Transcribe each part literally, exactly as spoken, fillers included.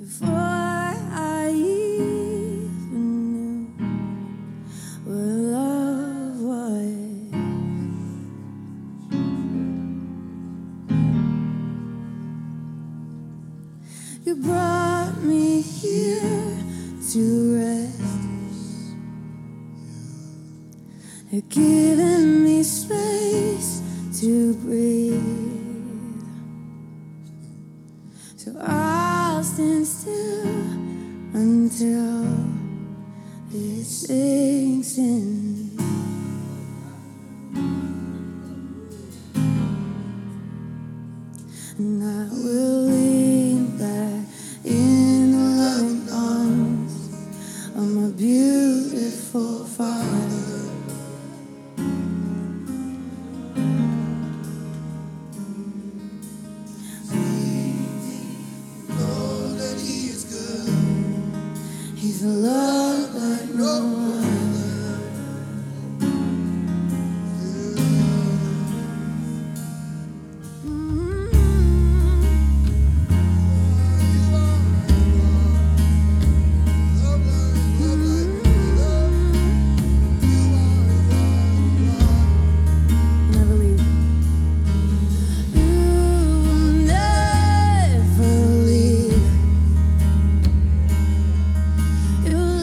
before I even knew what love was. You brought me here to rest. You're giving me space to breathe. So I'll stand still until it sinks in. And I will lean back in the loving arms of my beautiful Father. He's a love like no other. Mm-hmm. Never leave. You never leave. You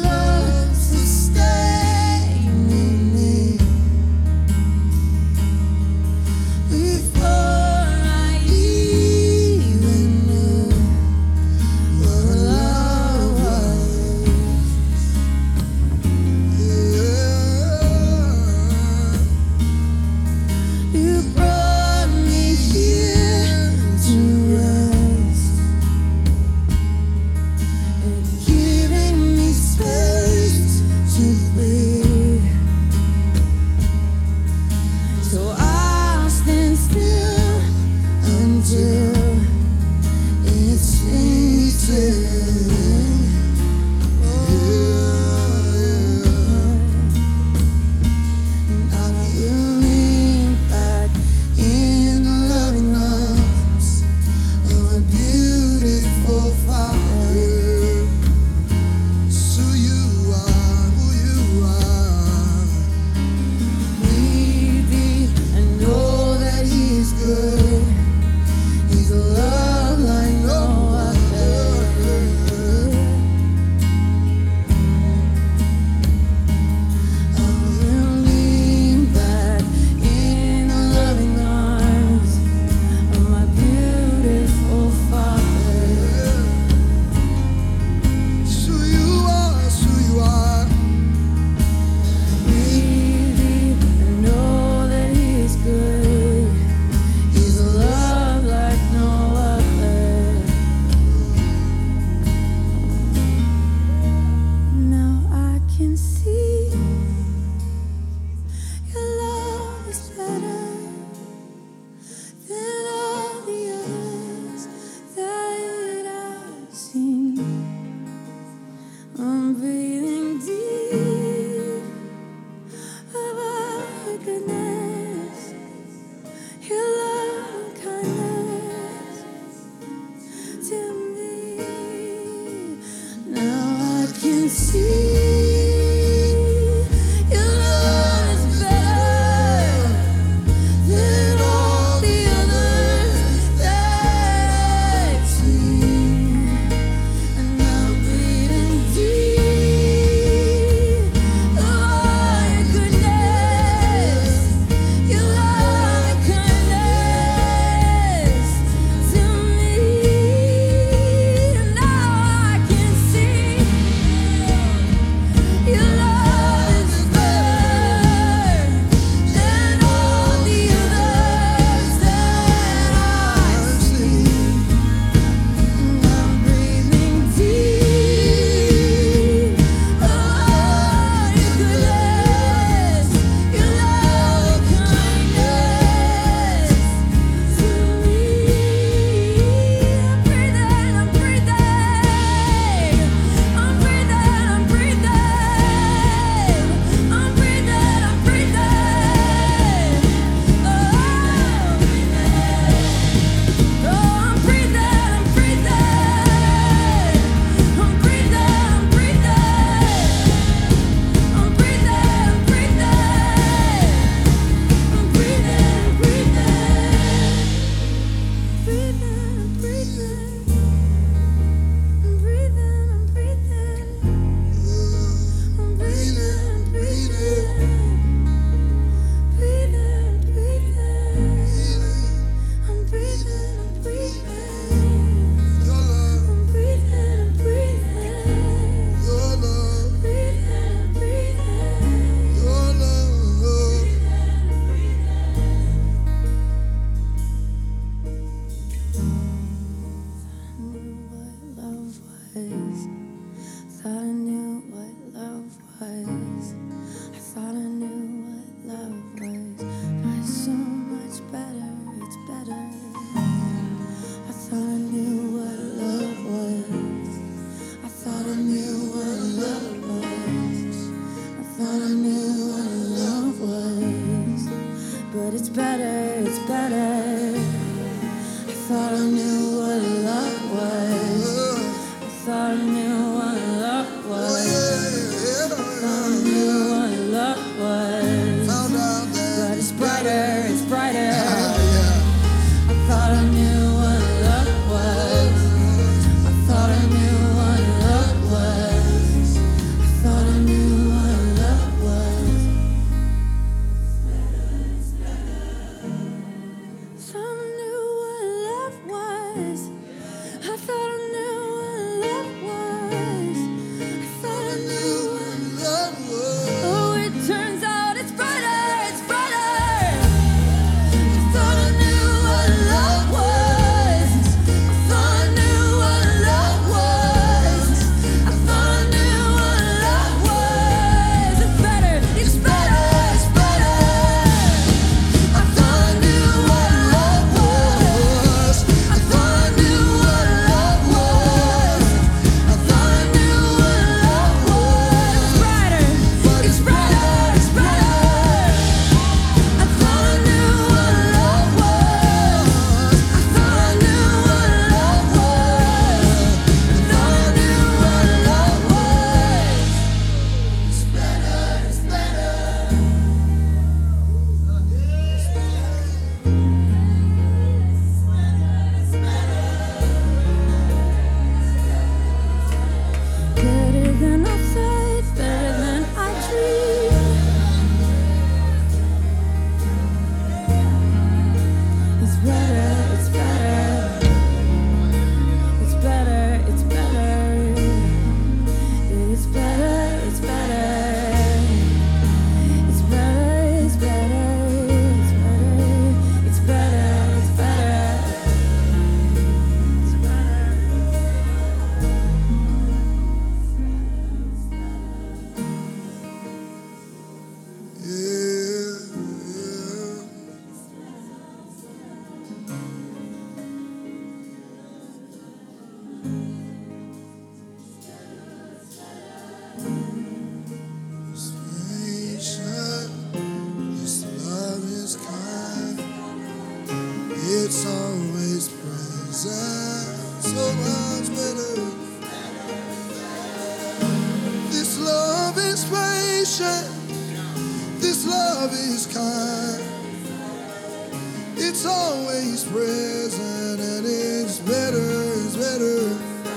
so much better. This love is patient. This love is kind. It's always present and it's better, it's better.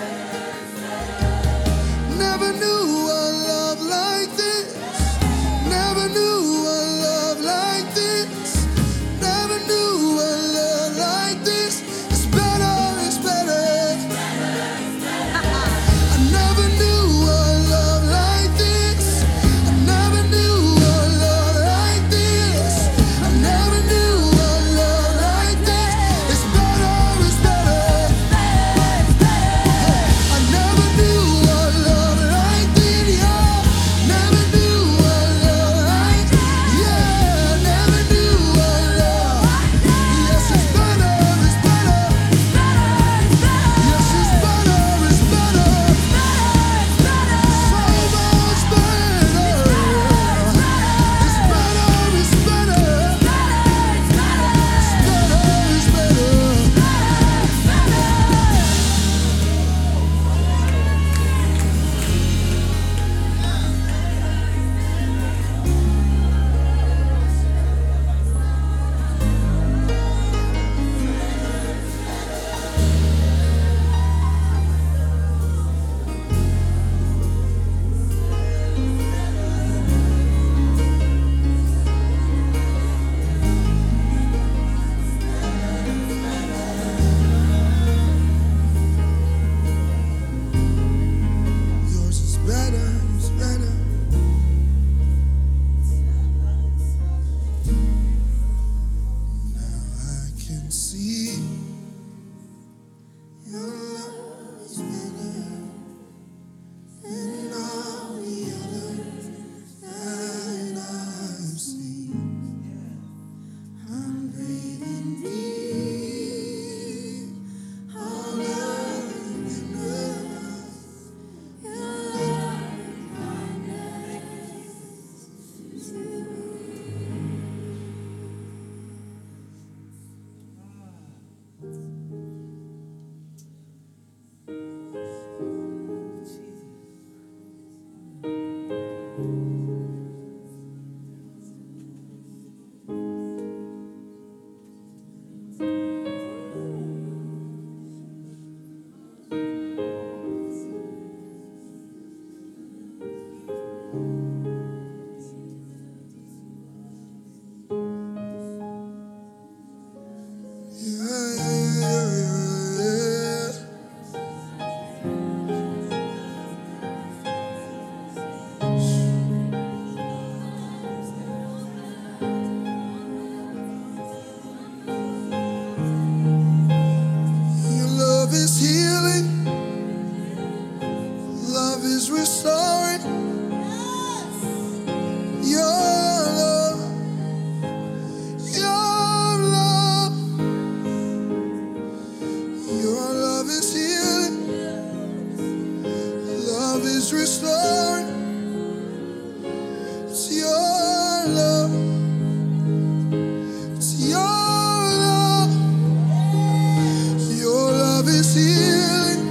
Never knew a love like this. Never knew a love like this. Never knew a love like this. It's better, it's better. I never knew a love like this. I never knew a love like this. I never knew a love like this. It's better, it's better. I never knew a love like this. Yeah, never knew a love like this. Yeah, never knew a love. Yes, it's better, it's better. Yes, it's better, it's better. So much better. It's better, it's better. It's better, it's better. Yours is better, it's better. Now I can see your love is better than all the others that I've seen. I'm breathing deep, all of your love. Yeah, yeah, yeah, yeah. Your love is healing. Love is restoring. Your love, your love, your love is healing. Love is restoring. It's your love. It's your love. Your love is healing.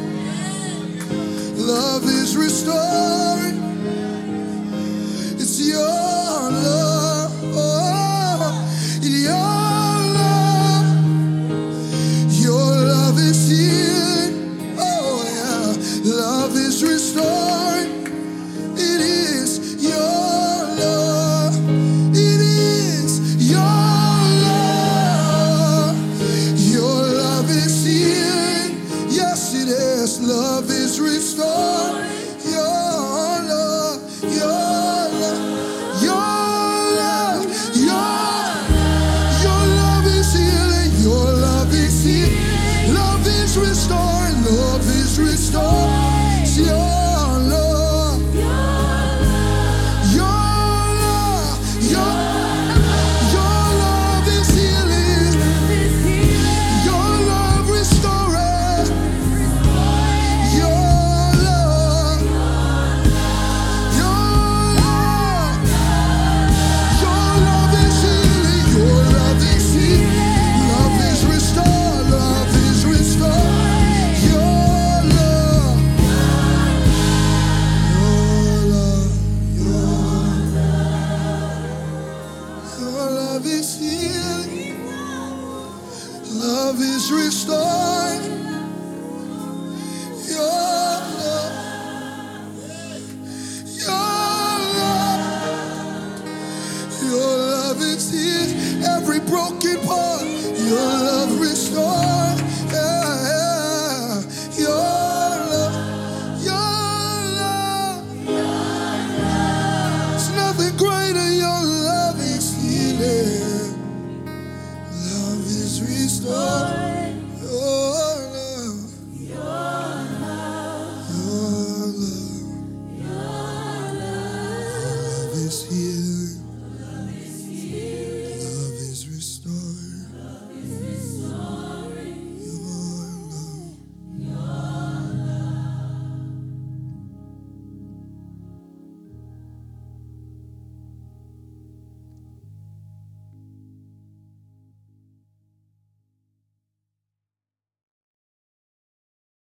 Love is restoring. It's your love. Oh, your love. Your love is healing. Oh, yeah. Love is restoring. It is your love. It is your love. Your love is healing. Yes, it is. Love is restoring. Your love. Your love. Your love. Your your love is healing. Your love is healing. Love is restoring. Love is restoring. It's your love. Your love. Your your love is healing. Your love restoring. Your love. Your love. Your love is healing. Your love is healing. Love is restored. Love is restored. Your story.